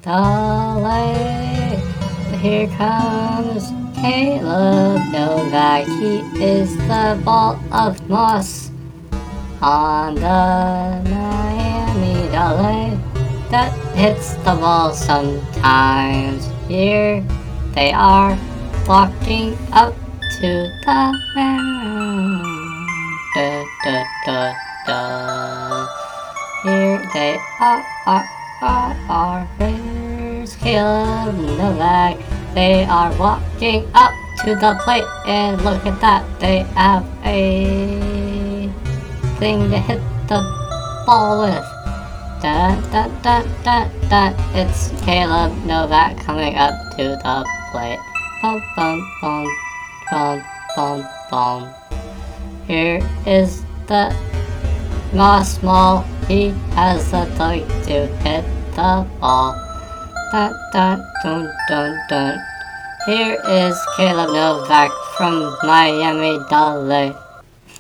Dale. Here comes Caleb Novak. He is the ball of moss on the Miami Dale that hits the ball sometimes. Here they are walking up to the mound. Da, da, da, da. Here they are. Here's Caleb Novak. They are walking up to the plate, and look at that. They have a thing to hit the ball with. Dun, dun, dun, dun, dun. It's Caleb Novak coming up to the plate. Bum, bum, bum, bum, bum, bum. Here is the Moss Mall. He has a dog to hit the ball. Dun, dun, dun, dun, dun. Here is Caleb Novak from Miami Dale.